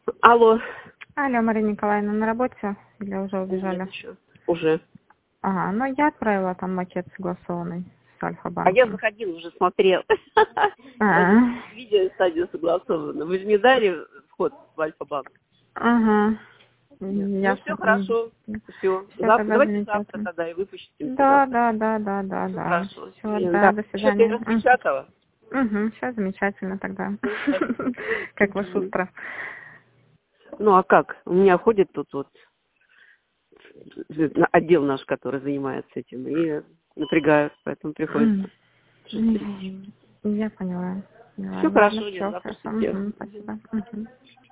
Алло. Алло, Мария Николаевна, на работе или уже убежали? Нет еще. Уже. Ага, ну я отправила там макет согласованный с А Альфа-банком. я заходила, уже смотрел. Видео стадию согласовано. Вы же не дали вход в Альфа-банк? Ага. Ну, Ясно. все хорошо. Все. Все, тогда Давайте завтра замечательно. тогда и выпустим. Да. Все хорошо. Все, Да. до Что ты свидания. распечатала? Угу, все замечательно тогда. Ну, спасибо. Как вы шустро. Ну, а как? У меня ходит тут вот отдел наш, который занимается этим, и напрягают, поэтому приходится. Я поняла. Все хорошо, я Все завтра хорошо. все сделаю. Спасибо.